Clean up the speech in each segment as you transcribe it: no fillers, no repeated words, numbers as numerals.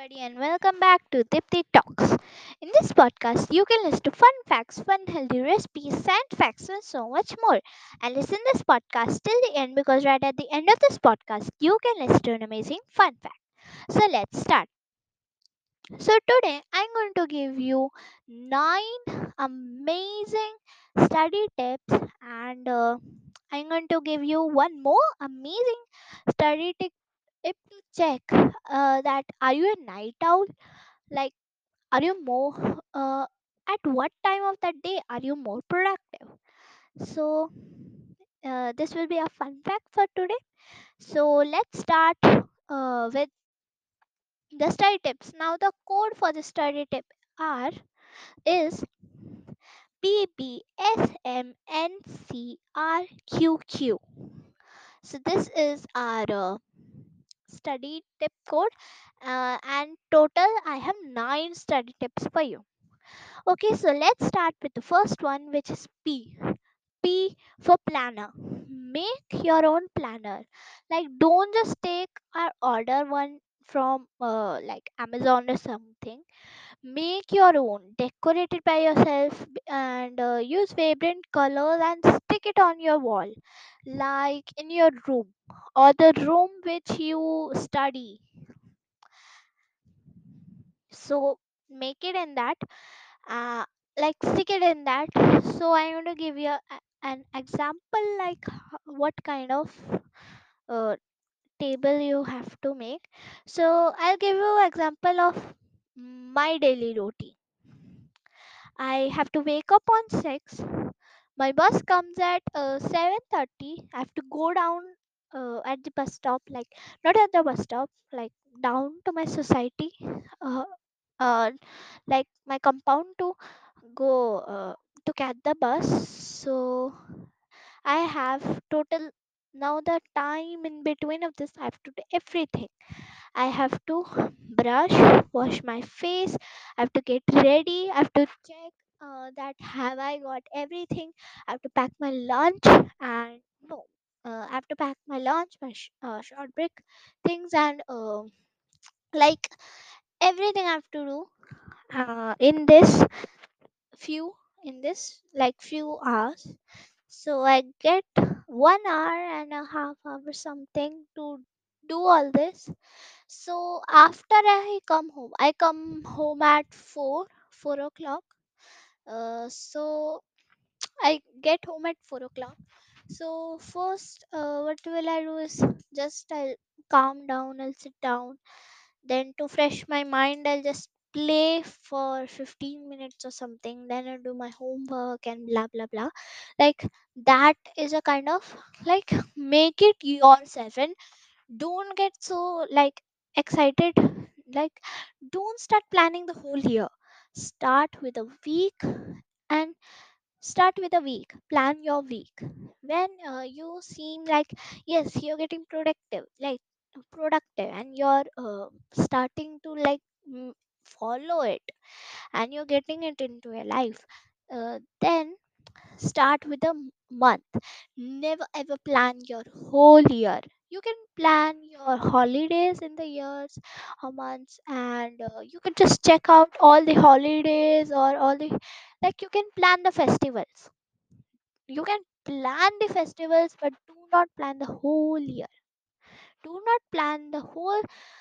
and welcome back to Dipti Talks. In this podcast, you can listen to fun facts, fun healthy recipes, science facts, and so much more. And listen this podcast till the end because right at the end of this podcast, you can listen to an amazing fun fact. So let's start. So today, I'm going to give you 9 amazing study tips, and I'm going to give you one more amazing study tip to check that are you a night owl, like are you more at what time of the day are you more productive. So this will be a fun fact for today. So let's start with the study tips. Now the code for the study tip are is PBSMNCRQQ. So this is our study tip code, and total I have 9 study tips for you. Okay, so let's start with the first one, which is P. P for planner. Make your own planner. Like, don't just take or order one from like Amazon or something. Make your own. Decorate it by yourself and use vibrant colors and stick it on your wall, like in your room or the room which you study. So make it in that, uh, like stick it in that. So I'm going to give you an example, like what kind of uh, table you have to make. So I'll give you example of my daily routine. I have to wake up on 6. My bus comes at 7:30. I have to go down at the bus stop, like not at the bus stop, like down to my society, uh, uh, like my compound, to go to catch the bus. So I have total, now the time in between of this I have to do everything. I have to brush, wash my face, I have to get ready, I have to check that have I got everything. I have to pack my lunch, and no, I have to pack my lunch, my short break things, and like everything I have to do in this few in this like few hours. So I get 1 hour and a half hour something to do all this. So after I come home at 4 o'clock. So I get home at 4 o'clock. So first, what will I do is just I'll calm down, I'll sit down, then to fresh my mind, I'll just play for 15 minutes or something. Then I'll do my homework and blah blah blah. Like that is a kind of, like, make it yourself, and don't get so like excited. Like, don't start planning the whole year. Start with a week, and start with a week. Plan your week. When you seem like, yes, you're getting productive, and you're starting to like follow it, and you're getting it into your life, then start with a month. Never ever plan your whole year. You can plan your holidays in the years or months, and you can just check out all the holidays or all the, like, you can plan the festivals. You can plan the festivals, but do not plan the whole year. Do not plan the whole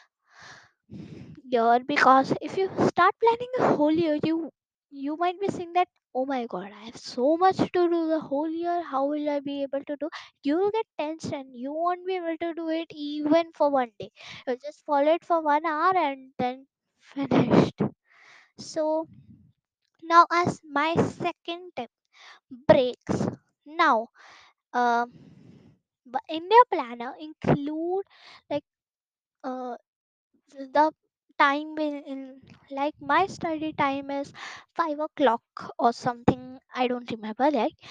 year, because if you start planning the whole year, you might be saying that, oh my god, I have so much to do the whole year, how will I be able to do. You'll get tension, you won't be able to do it even for one day. You'll just follow it for 1 hour and then finished. So now, as my second tip, breaks. Now, um but in their planner include, like, uh, the time in, like, my study time is 5 o'clock or something, I don't remember.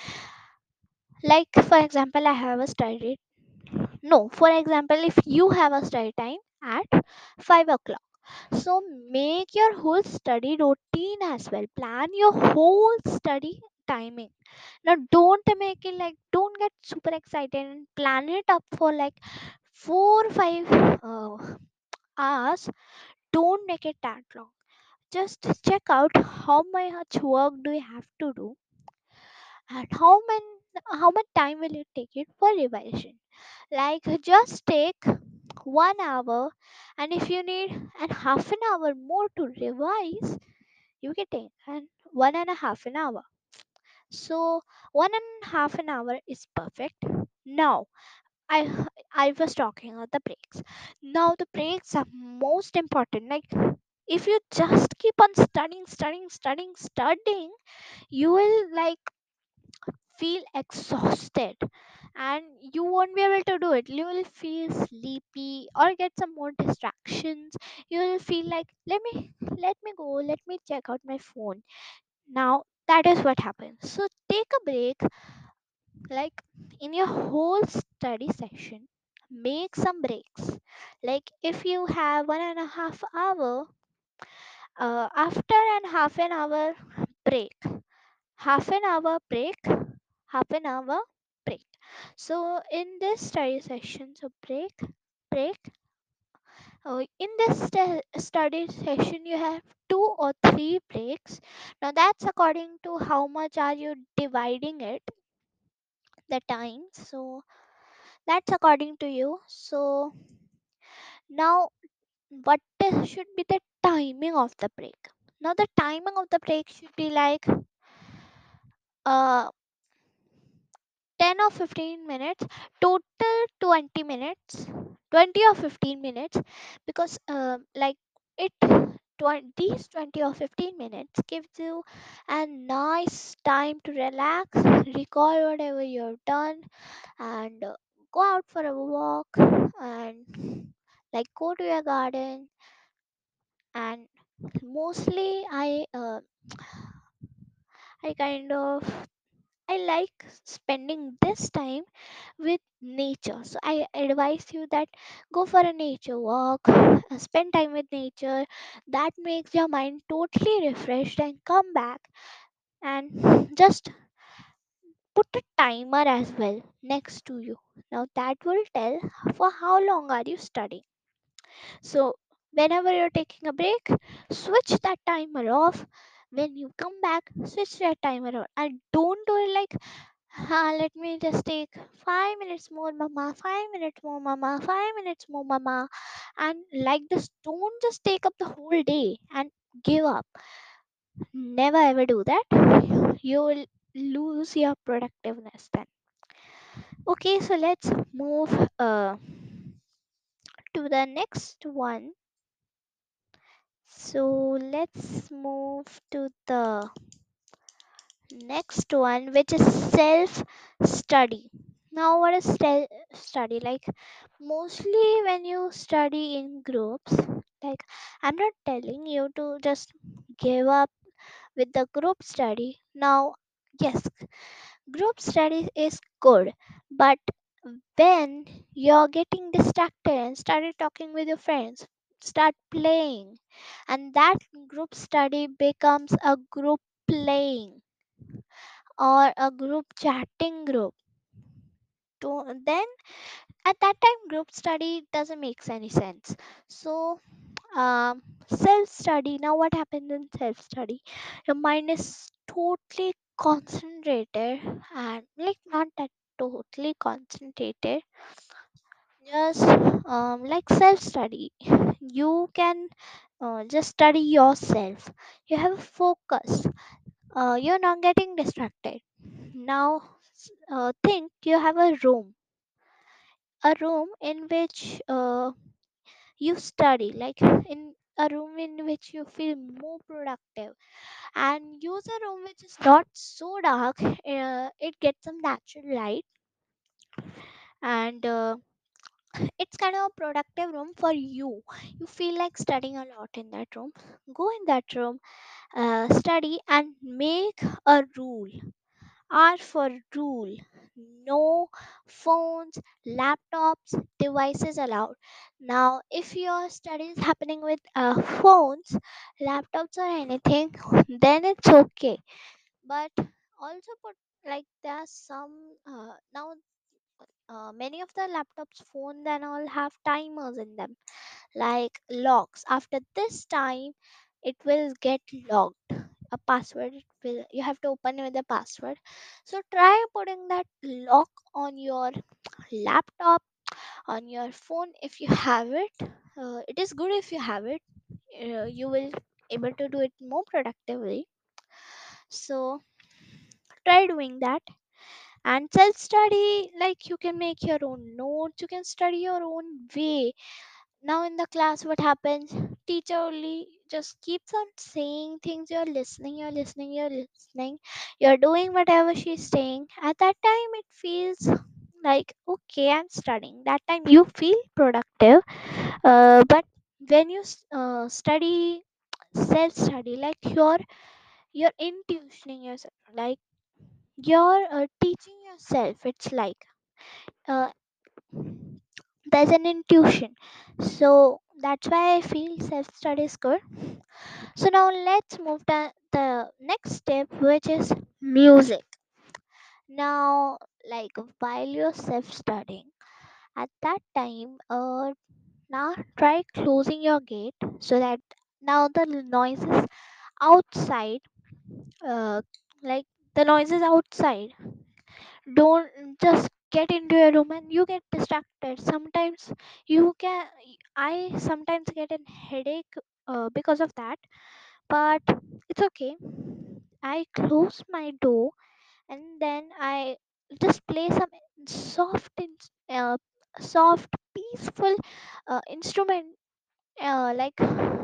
Like for example, I have a study, no, for example, if you have a study time at 5 o'clock, so make your whole study routine as well. Plan your whole study timing. Now don't make it like, don't get super excited and plan it up for like 4 5 hours. don't make it that long. Just check out how much work do you have to do, and how much time will it take it for revision. Like just take 1 hour, and if you need an half an hour more to revise, you can take an 1.5 an hour. So 1.5 an hour is perfect. Now I I was talking about the breaks. Now the breaks are most important. Like if you just keep on studying, you will like feel exhausted, and you won't be able to do it. You will feel sleepy or get some more distractions. You will feel like let me check out my phone. Now that is what happens. So take a break, like in your whole study session, make some breaks. Like if you have 1.5 hour, after an half an hour break, half an hour break, half an hour break. So in this study session, so break. In this study session, you have 2 or 3 breaks. Now that's according to how much are you dividing it, the time. So that's according to you. So now, should be the timing of the break? Now the timing of the break should be like uh 10 or 15 minutes, total 20 minutes, 20 or 15 minutes, because it these 20 or 15 minutes gives you a nice time to relax, recall whatever you've done, and go out for a walk, and like go to your garden. And mostly I kind of I like spending this time with nature. So I advise you that go for a nature walk, spend time with nature. That makes your mind totally refreshed, and come back and just put a timer as well next to you. Now that will tell for how long are you studying. So whenever you're taking a break, switch that timer off. When you come back, switch that timer on, and don't do it like, let me just take 5 minutes more, mama, 5 minutes more, mama, 5 minutes more, mama. And like this, don't just take up the whole day and give up. Never ever do that. You will lose your productiveness then. Okay, so let's move to the next one. So let's move to the next one, which is self study. Now, what is self study? Like, mostly when you study in groups, like, I'm not telling you to just give up with the group study. Now, yes, group study is good, but when you're getting distracted and started talking with your friends, start playing, and that group study becomes a group playing or a group chatting group. Then at that time, group study doesn't make any sense. So self study, now what happens in self study, your mind is totally concentrated, and like not that totally concentrated, just like self study, you can just study yourself. You have a focus, you're not getting distracted. Now think you have a room in which you study, like in a room in which you feel more productive, and use a room which is not so dark. It gets some natural light, and it's kind of a productive room for you. You feel like studying a lot in that room, go in that room, study, and make a rule. R for rule: no phones, laptops, devices allowed. Now if your study is happening with phones, laptops, or anything, then it's okay. But also put, like, there are some now Many of the laptops, phones, and all have timers in them, like locks. After this time, it will get locked. A password, it will, you have to open it with a password. So try putting that lock on your laptop, on your phone if you have it. It is good if you have it. You will able to do it more productively. So try doing that. And self study, like you can make your own notes, you can study your own way. Now in the class, what happens, teacher only just keeps on saying things, you're listening, you're listening, you're listening, you're doing whatever she's saying. At that time it feels like, okay, I'm studying. That time you feel productive. But when you study, self study, like you're intuitioning yourself, like you're teaching yourself. It's like uh, there's an intuition. So that's why I feel self study is good. So now let's move to the next step, which is music. Now, like while you're self studying, at that time, now try closing your gate so that now the noises outside, uh, like the noises outside, don't just get into your room and you get distracted. Sometimes you can, I sometimes get a headache because of that, but it's okay. I close my door and then I just play some soft soft peaceful instrument, like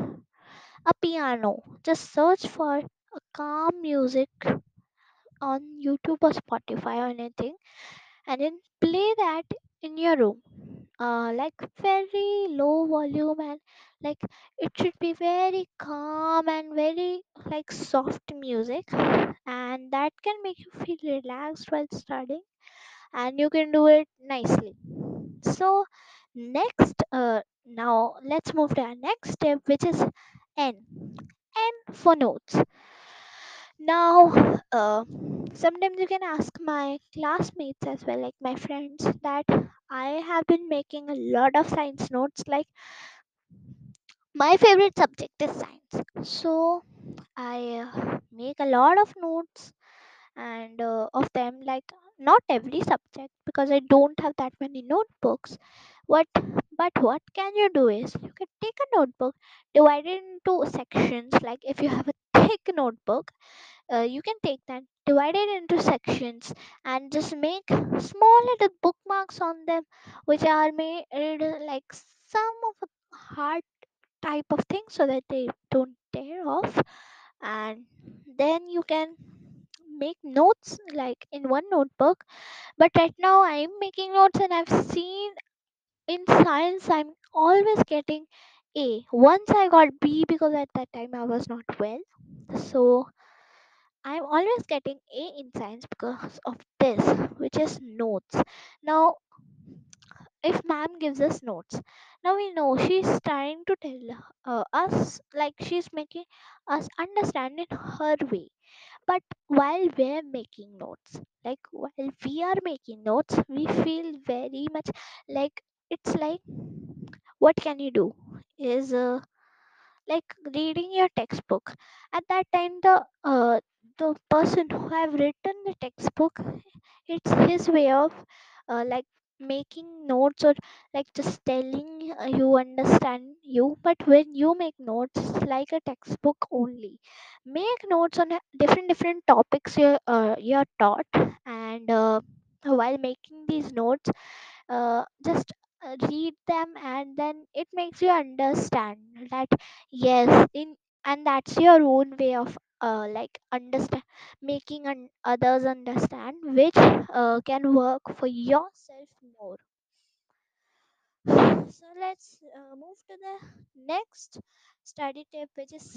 a piano. Just search for a calm music on YouTube or Spotify or anything, and then play that in your room, like very low volume, and like it should be very calm and very like soft music, and that can make you feel relaxed while studying, and you can do it nicely. So next, now let's move to our next step, which is n n for notes. Now, sometimes you can ask my classmates as well, like my friends, that I have been making a lot of science notes. Like my favorite subject is science, so I make a lot of notes, and of them, like not every subject because I don't have that many notebooks. What, but what can you do is you can take a notebook, divide it into sections. Like if you have a thick notebook, you can take that, divide it into sections, and just make small little bookmarks on them, which are made like some of a hard type of thing so that they don't tear off. And then you can make notes like in one notebook. But right now I'm making notes, and I've seen in science I'm always getting A. Once I got B because at that time I was not well. So I'm always getting A in science because of this, which is notes. Now, if ma'am gives us notes, now we know she's trying to tell us, like she's making us understand in her way. But while we're making notes, like while we are making notes, we feel very much like, it's like, what can you do? Is like reading your textbook. At that time, the person who have written the textbook, it's his way of like making notes, or like just telling you understand you. But when you make notes, it's like a textbook only. Make notes on different topics you're taught, and while making these notes, just read them, and then it makes you understand that, yes, in, and that's your own way of like understand, making others understand, which can work for yourself more. So let's move to the next study tip, which is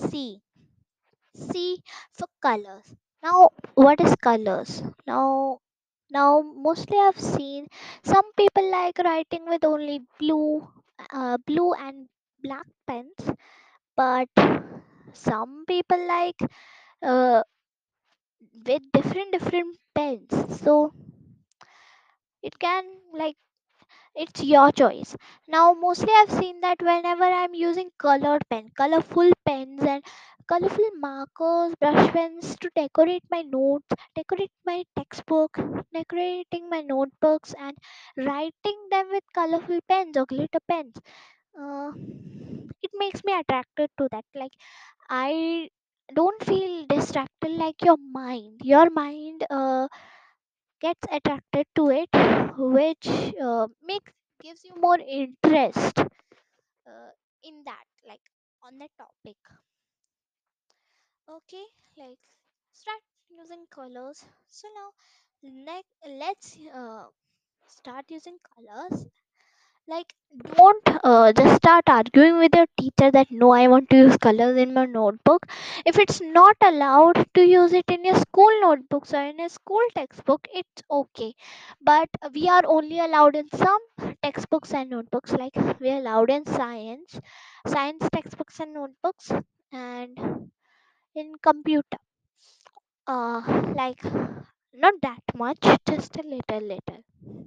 C for colors. Now, what is colors? Now mostly I've seen some people like writing with only blue and black pens, but some people like uh, with different pens. So It can, like, it's your choice. Now mostly I've seen that whenever I'm using colored pen, colorful pens and colorful markers, brush pens to decorate my notes, decorate my textbook, decorating my notebooks, and writing them with colorful pens or glitter pens, uh, it makes me attracted to that. Like, I don't feel distracted like your mind gets attracted to it, which makes gives you more interest in that, like, on that topic. Okay, like, start using colors. So now, let's start using colors. Like, don't just start arguing with your teacher that no, I want to use colors in my notebook. If it's not allowed to use it in your school notebooks or in a school textbook, it's okay. But we are only allowed in some textbooks and notebooks. Like, we are allowed in science textbooks and notebooks, and in computer, uh like, not that much, just a little.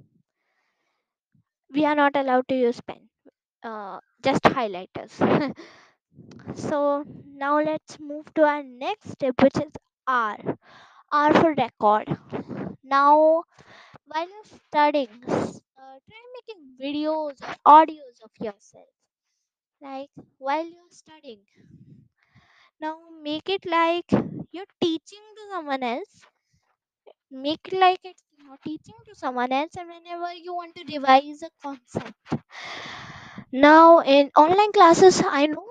We are not allowed to use pen, just highlighters. So now let's move to our next step, which is R. R for record. Now, while you're studying, try making videos or audios of yourself. Like, while you're studying, now make it like you're teaching to someone else. Make it like it's you're teaching to someone else, and whenever you want to revise a concept. Now, in online classes, I know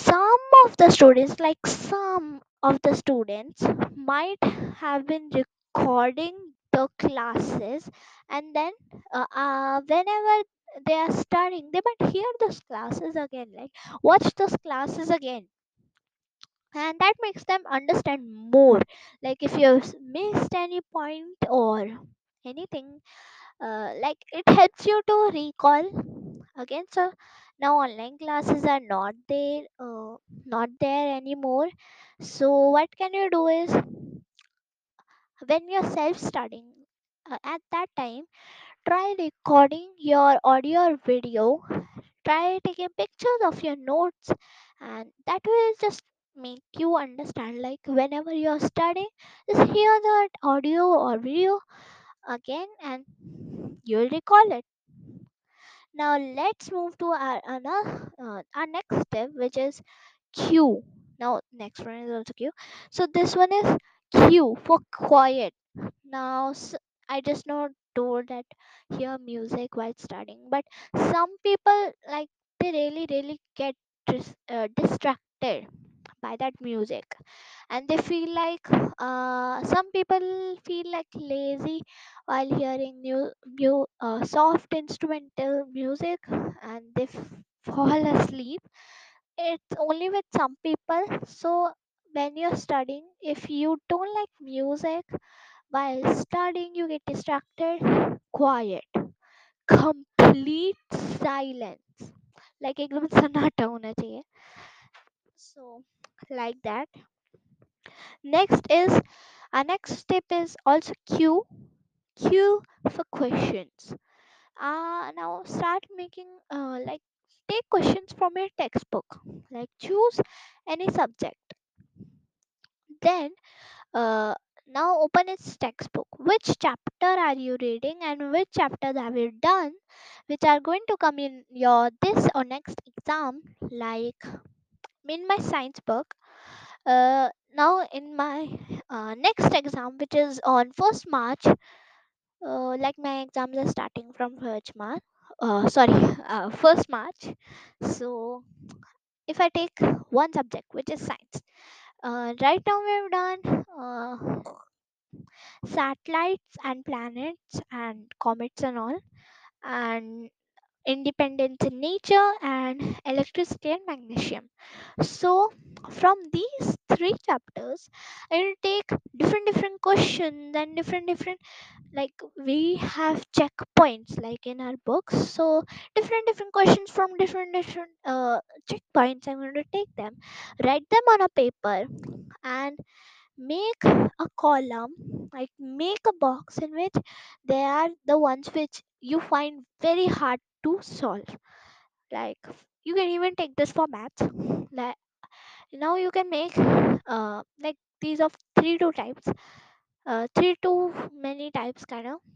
some of the students might have been recording the classes, and then whenever they are studying, they might hear those classes again, like, watch those classes again, and that makes them understand more. Like, if you've missed any point or anything, like, it helps you to recall again. So now online classes are not there anymore. So what can you do is, when you're self studying, at that time, try recording your audio or video, try taking pictures of your notes, and that will just make you understand. Like, whenever you're studying, just hear that audio or video again, and you'll recall it. Now let's move to our next step, which is Q. Now next one is also Q. So this one is Q for quiet. Now, I just not told that hear music while studying, but some people, like, they really get distracted by that music, and they feel like, some people feel like lazy while hearing soft instrumental music, and they fall asleep. It's only with some people. So when you're studying, if you don't like music while studying, you get distracted, quiet, complete silence, like एकदम सन्नाटा होना चाहिए. So, like that. Next is Our next step is also Q for questions. Now start making, like, take questions from your textbook. Like, choose any subject. Then, uh, now open its textbook. Which chapter are you reading, and which chapters have you done, which are going to come in your this or next exam? Like, in my science book, now in my next exam, which is on 1st March, like, my exams are starting from 1st March. Sorry, 1st March. So if I take one subject, which is science, right now we've done satellites and planets and comets and all, and independence in nature, and electricity and magnesium. So from these three chapters, I will take different questions and different, like, we have checkpoints like in our books. So different questions from different checkpoints, I'm going to take them, write them on a paper, and make a column, like make a box in which they are the ones which you find very hard to solve. Like you can even take this for maths. Like now you can make like these of three to types, three to many types kind of.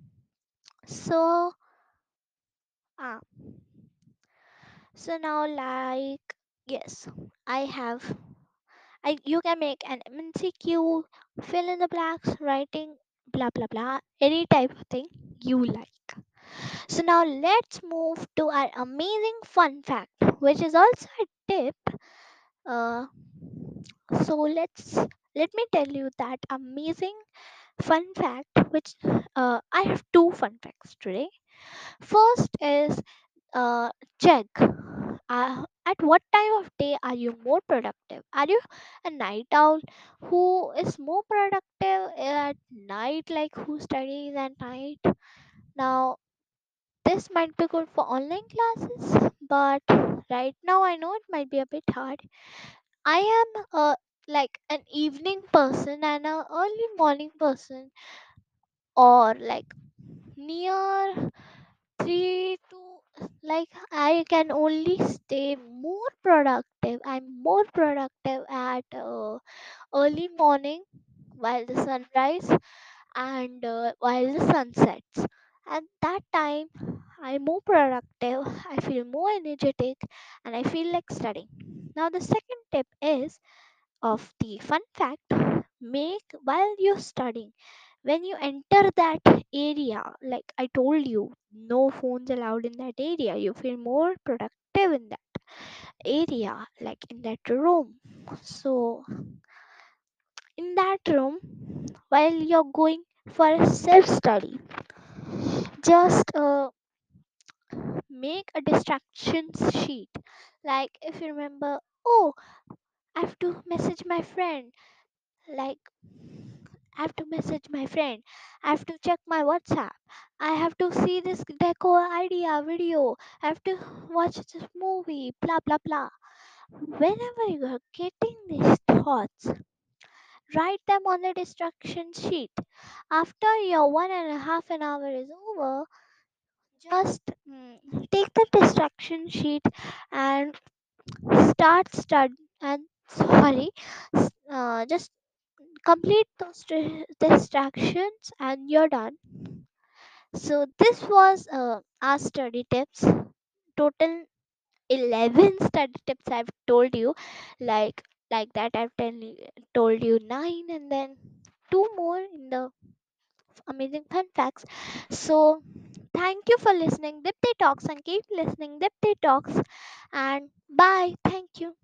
So uh, so now like yes, I have you can make an MCQ, fill in the blanks, writing blah blah blah, any type of thing you like. So now let's move to our amazing fun fact, which is also a tip. Uh, so let me tell you that amazing fun fact, which I have two fun facts today. First is check at what time of day are you more productive? Are you a night owl who is more productive at night, like who studies at night? Now, this might be good for online classes, but right now I know it might be a bit hard. I am like an evening person and a early morning person, or like near 3 to, like I can only stay more productive. I'm more productive at early morning while the sun rise and while the sun sets. At that time, I'm more productive, I feel more energetic, and I feel like studying. Now, the second tip is of the fun fact, make while you're studying. When you enter that area, like I told you, no phones allowed in that area, you feel more productive in that area, like in that room. So, in that room, while you're going for a self study, just make a distractions sheet. Like if you remember, oh, I have to message my friend, like I have to message my friend, I have to check my WhatsApp, I have to see this deco idea video, I have to watch this movie, blah blah blah. Whenever you are getting these thoughts, write them on the distraction sheet. After your 1.5 an hour is over, just take the distraction sheet and start stud and sorry just complete those distractions and you're done. So this was our study tips. Total 11 study tips I've told you. Like that told you 9 and then two more in the amazing fun facts. So thank you for listening Dipti Talks, and keep listening Dipti Talks, and bye. Thank you.